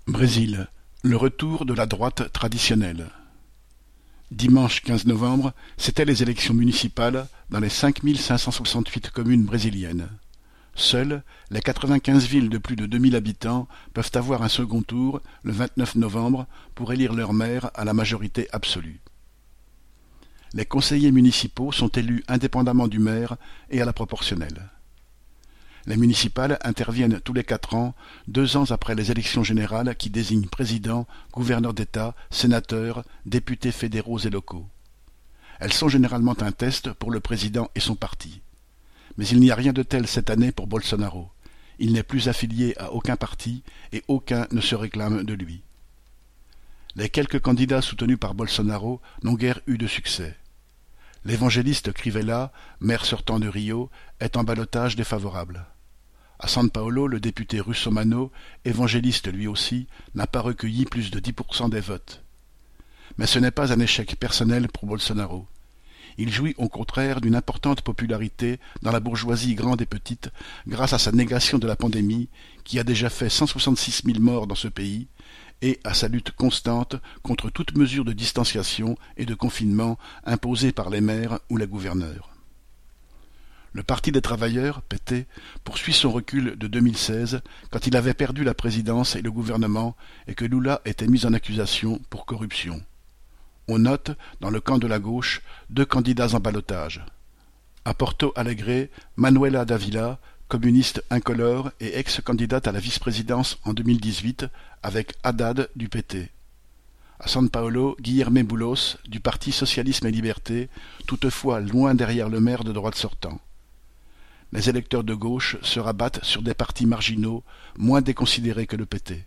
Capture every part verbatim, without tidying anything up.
Brésil, le retour de la droite traditionnelle. Dimanche quinze novembre, c'étaient les élections municipales dans les cinq mille cinq cent soixante-huit communes brésiliennes. Seules les quatre-vingt-quinze villes de plus de deux mille habitants peuvent avoir un second tour le vingt-neuf novembre pour élire leur maire à la majorité absolue. Les conseillers municipaux sont élus indépendamment du maire et à la proportionnelle. Les municipales interviennent tous les quatre ans, deux ans après les élections générales qui désignent président, gouverneur d'État, sénateurs, députés fédéraux et locaux. Elles sont généralement un test pour le président et son parti. Mais il n'y a rien de tel cette année pour Bolsonaro. Il n'est plus affilié à aucun parti et aucun ne se réclame de lui. Les quelques candidats soutenus par Bolsonaro n'ont guère eu de succès. L'évangéliste Crivella, maire sortant de Rio, est en ballottage défavorable. À São Paulo, le député Russomano, évangéliste lui aussi, n'a pas recueilli plus de dix pour cent des votes. Mais ce n'est pas un échec personnel pour Bolsonaro. Il jouit au contraire d'une importante popularité dans la bourgeoisie grande et petite grâce à sa négation de la pandémie qui a déjà fait cent soixante-six mille morts dans ce pays et à sa lutte constante contre toute mesure de distanciation et de confinement imposée par les maires ou les gouverneurs. Le Parti des travailleurs, P T, poursuit son recul de deux mille seize, quand il avait perdu la présidence et le gouvernement et que Lula était mis en accusation pour corruption. On note, dans le camp de la gauche, deux candidats en ballottage. À Porto Alegre, Manuela Dávila, communiste incolore et ex-candidate à la vice-présidence en deux mille dix-huit, avec Haddad du P T. À São Paulo, Guilherme Boulos, du Parti Socialisme et Liberté, toutefois loin derrière le maire de droite sortant. Les électeurs de gauche se rabattent sur des partis marginaux, moins déconsidérés que le P T.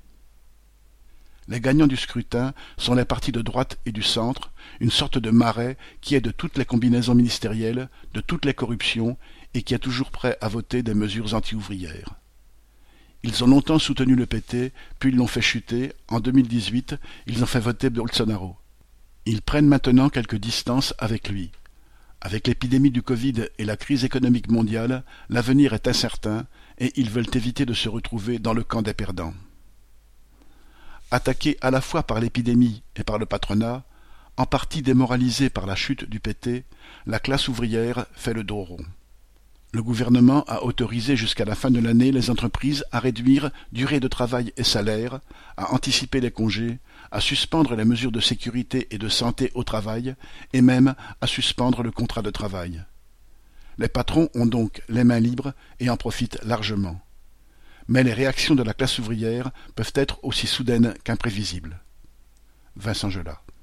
Les gagnants du scrutin sont les partis de droite et du centre, une sorte de marais qui est de toutes les combinaisons ministérielles, de toutes les corruptions, et qui est toujours prêt à voter des mesures anti-ouvrières. Ils ont longtemps soutenu le P T, puis ils l'ont fait chuter. En deux mille dix-huit, ils ont fait voter Bolsonaro. Ils prennent maintenant quelques distances avec lui. Avec l'épidémie du Covid et la crise économique mondiale, l'avenir est incertain et ils veulent éviter de se retrouver dans le camp des perdants. Attaqués à la fois par l'épidémie et par le patronat, en partie démoralisés par la chute du P T, la classe ouvrière fait le dos rond. Le gouvernement a autorisé jusqu'à la fin de l'année les entreprises à réduire durée de travail et salaire, à anticiper les congés, à suspendre les mesures de sécurité et de santé au travail, et même à suspendre le contrat de travail. Les patrons ont donc les mains libres et en profitent largement. Mais les réactions de la classe ouvrière peuvent être aussi soudaines qu'imprévisibles. Vincent Gelat.